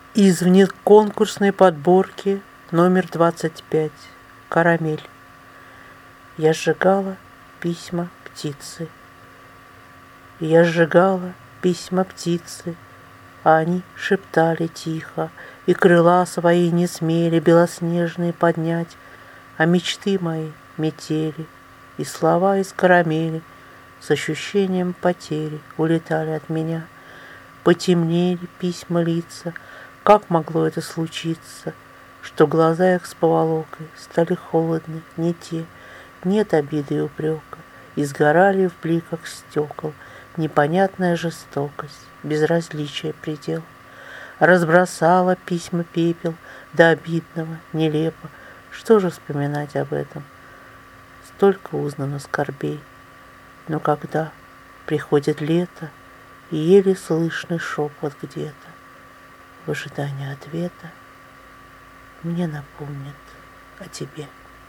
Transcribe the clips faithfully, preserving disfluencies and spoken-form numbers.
Из внеконкурсной подборки номер двадцать пять. Карамель. Я сжигала письма птицы. Я сжигала письма птицы, а они шептали тихо, и крыла свои не смели белоснежные поднять, а мечты мои метели, и слова из карамели с ощущением потери улетали от меня. Потемнели письма лица. Как могло это случиться, что глаза их с поволокой стали холодны, не те, нет обиды и упрека, и сгорали в бликах стекол непонятная жестокость, безразличие предел. Разбросала письма пепел до обидного, нелепо. Что же вспоминать об этом? Столько узнано скорбей. Но когда приходит лето, и еле слышный шепот где-то, в ожидании ответа, мне напомнит о тебе.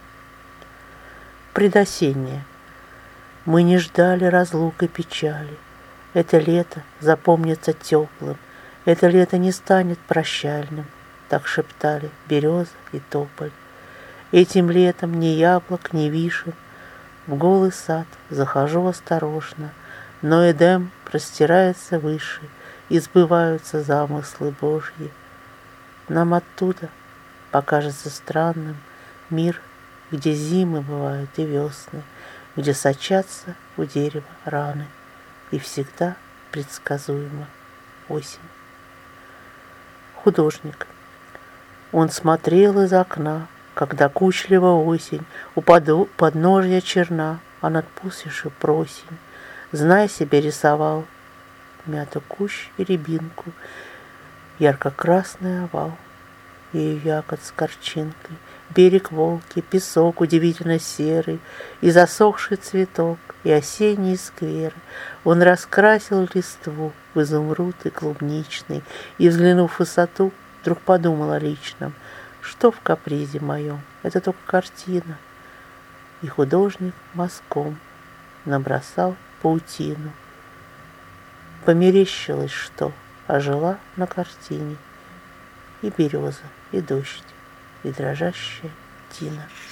Предосеннее. Мы не ждали разлук и печали. Это лето запомнится теплым, это лето не станет прощальным, так шептали береза и тополь. Этим летом ни яблок, ни вишен, в голый сад захожу осторожно, но Эдем простирается выше, и сбываются замыслы Божьи. Нам оттуда покажется странным мир, где зимы бывают и весны, где сочатся у дерева раны, и всегда предсказуема осень. Художник. Он смотрел из окна, когда кучлива осень у подножья черна, а над пустошью просень. Знай себе, рисовал мяту кущ и рябинку, ярко-красный овал, ее ягод с корчинкой, берег волки, песок удивительно серый, и засохший цветок, и осенние скверы. Он раскрасил листву в изумруд и клубничный, и, взглянув в высоту, вдруг подумал о личном, что в капризе моем, это только картина. И художник мазком набросал паутину. Померещилось, что ожила на картине и береза, и дождь, и дрожащая тина.